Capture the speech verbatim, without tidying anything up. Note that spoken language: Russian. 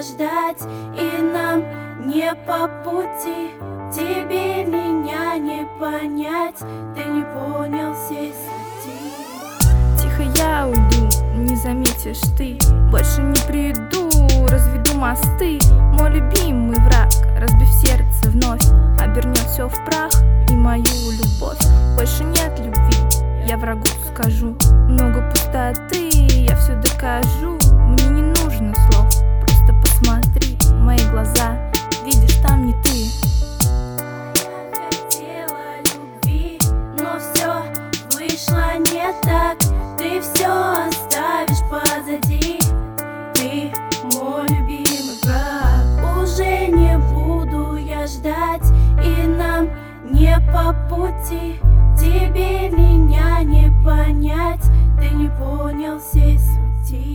ждать, и нам не по пути. Тебе меня не понять, ты не понял всей сути. Тихо я уйду, не заметишь ты. Больше не приду, разведу мосты. Мой любимый враг, разбив сердце вновь, обернет все в прах и мою любовь. Больше нет любви, я врагу скажу. Много пустоты, я все докажу. Мне не нужно слов, просто посмотри в мои глаза, видишь, там не ты. Я хотела любви, но все вышло не так. Ты все оставишь позади. Ты мой любимый враг. Уже не буду я ждать, и нам не по пути. Тебе меня не понять, ты не понял всей сути.